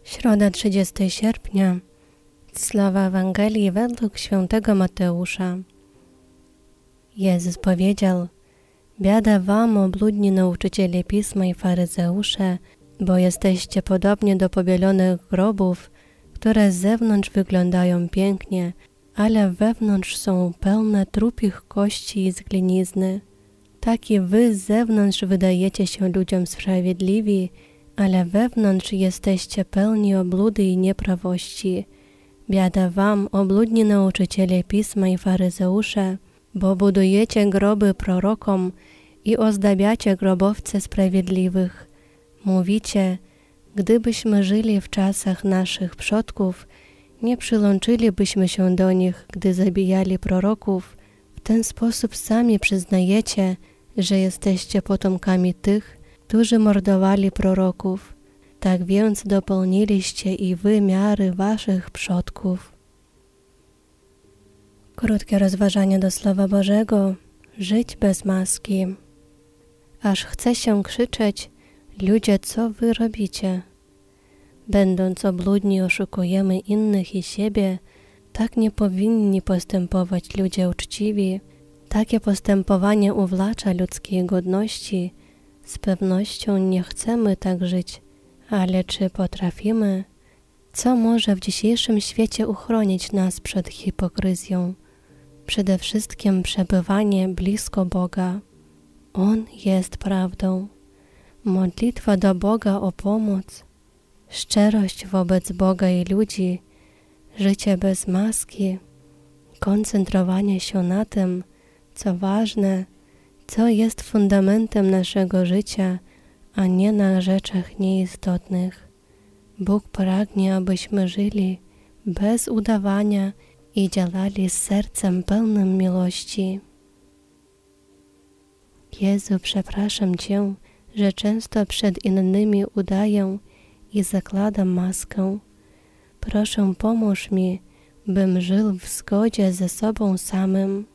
Środa 30 sierpnia. Słowa Ewangelii według świętego Mateusza. Jezus powiedział: Biada wam, obludni nauczyciele Pisma i faryzeusze, bo jesteście podobni do pobielonych grobów, które z zewnątrz wyglądają pięknie, ale wewnątrz są pełne trupich kości i zglinizny. Tak i wy z zewnątrz wydajecie się ludziom sprawiedliwi, ale wewnątrz jesteście pełni obludy i nieprawości. Biada wam, obludni nauczyciele Pisma i faryzeusze, bo budujecie groby prorokom i ozdabiacie grobowce sprawiedliwych. Mówicie: gdybyśmy żyli w czasach naszych przodków, nie przyłączylibyśmy się do nich, gdy zabijali proroków. W ten sposób sami przyznajecie, że jesteście potomkami tych, którzy mordowali proroków. Tak więc dopełniliście i wy miary waszych przodków. Krótkie rozważanie do Słowa Bożego. Żyć bez maski. Aż chce się krzyczeć: ludzie, co wy robicie? Będąc obludni, oszukujemy innych i siebie. Tak nie powinni postępować ludzie uczciwi. Takie postępowanie uwlacza ludzkiej godności. Z pewnością nie chcemy tak żyć, ale czy potrafimy? Co może w dzisiejszym świecie uchronić nas przed hipokryzją? Przede wszystkim przebywanie blisko Boga. On jest prawdą. Modlitwa do Boga o pomoc, szczerość wobec Boga i ludzi, życie bez maski, koncentrowanie się na tym, co ważne, co jest fundamentem naszego życia, a nie na rzeczach nieistotnych. Bóg pragnie, abyśmy żyli bez udawania i działali z sercem pełnym miłości. Jezu, przepraszam Cię, że często przed innymi udaję i zakładam maskę. Proszę, pomóż mi, bym żył w zgodzie ze sobą samym.